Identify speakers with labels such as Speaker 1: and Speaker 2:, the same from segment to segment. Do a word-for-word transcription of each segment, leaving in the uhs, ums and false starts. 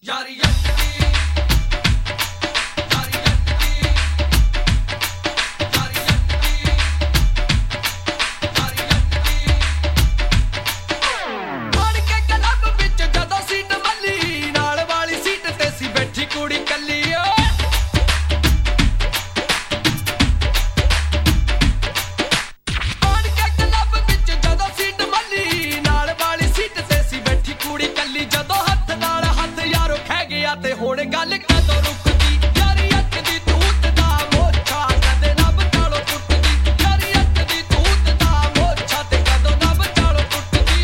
Speaker 1: ਤੇ ਹੁਣ ਗੱਲ ਕਦੋਂ ਰੁਕਦੀ ਯਾਰੀ ਅੱਖ ਦੀ ਤੂਤ ਦਾ ਮੋਛਾ ਕਦੇ ਨਾ ਬਚਾਲੋ ਟੁੱਟਦੀ ਯਾਰੀ ਅੱਖ ਦੀ ਤੂਤ ਦਾ ਮੋਛਾ ਤੇ ਕਦੋਂ ਨਾ ਬਚਾਲੋ ਟੁੱਟਦੀ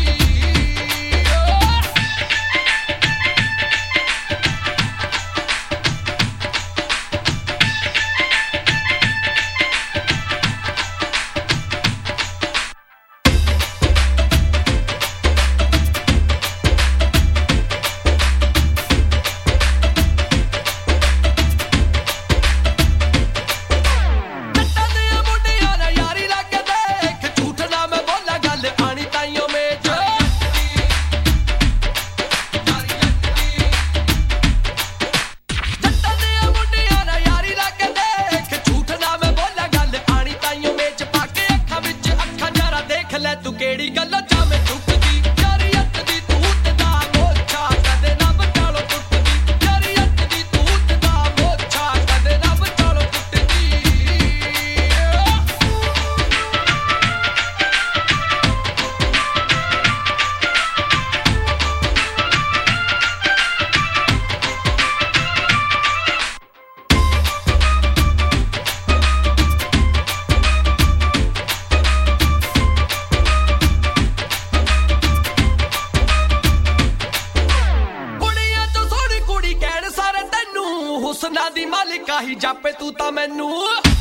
Speaker 1: ਤੂੰ ਕਿਹੜੀ ਗੱਲੋਂ ਜਾਵੇਂ ਟੁੱਟਦੀ ਯਾਰੀ ਅੱਖ ਦੀ ਤੂਤ ਦਾ ਮੋਛਾ ਕਦੇ ਨਾ ਬਚਾਲੋ ਟੁੱਟਦੀ ਯਾਰੀ ਅੱਖ ਦੀ ਤੂਤ ਦਾ ਮੋਛਾ ਕਦੇ ਨਾ ਬਚਾਲੋ ਟੁੱਟਦੀ ਹੁਸਨਾ ਦੀ ਮਾਲਿਕਾ ਹੀ ਜਾਪੇ ਤੂੰ ਤਾਂ ਮੈਨੂੰ